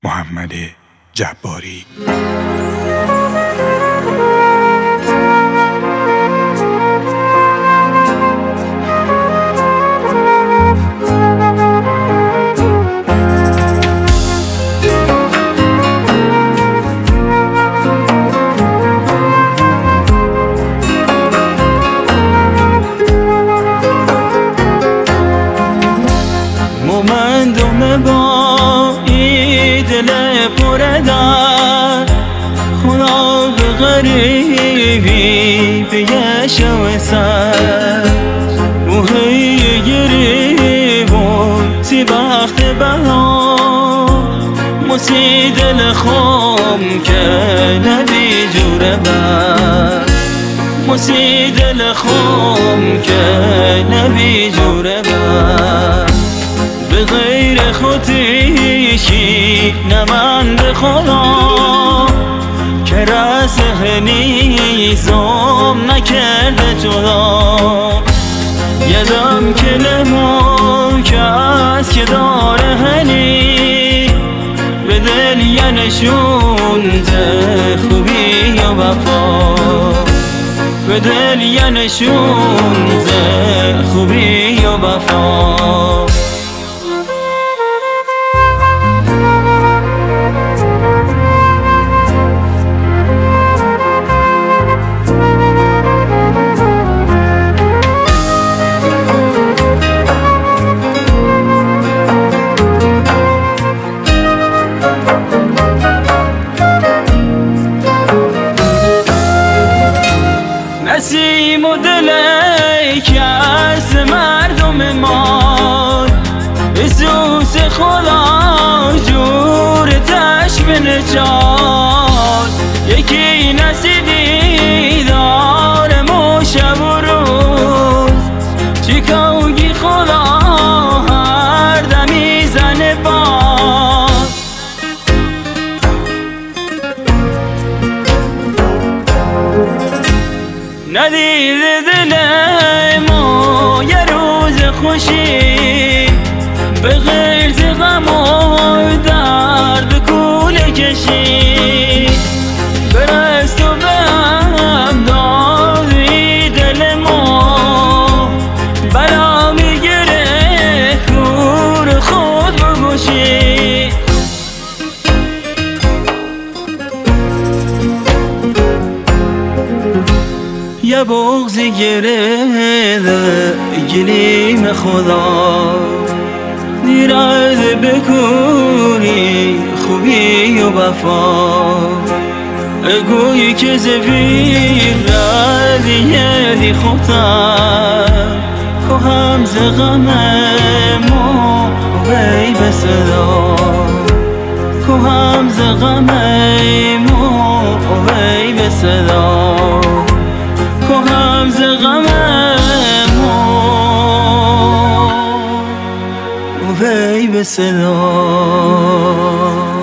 محمد جباری. مومندم با ای دل پر در خدا به غریبی بیشو سر موهی گریبون سی بخت بها موسی دل خم که نبی جوره بر موسی دل خم که نبی جوره بر به غیر خودیشی نمند خدا که رسه نیزم نکرده جدا یدم که نمو کس که داره هنی به دل ینشون ته خوبی و وفا به دل ینشون ته خوبی و وفا نسیم و دلی که از مردم ما حسوس خدا جور تشبه نجات یکی نسیدی دارم و شب و روز چیکاوگی خدا هر دمی زن باز ندید دل ما یه روز خوشی به غیر غم و درد کوله کشی برست و به هم دادی دل ما بلا میگره کور خود بگوشی یه بغضی گرده گلیم خدا نیرز بکنی خوبی و وفا اگویی که زفیر ردیه دی خوبتر که هم ز غم ما وی به صدا که هم ز غم ما وی به صدا که هم ز غم ما وی به صدا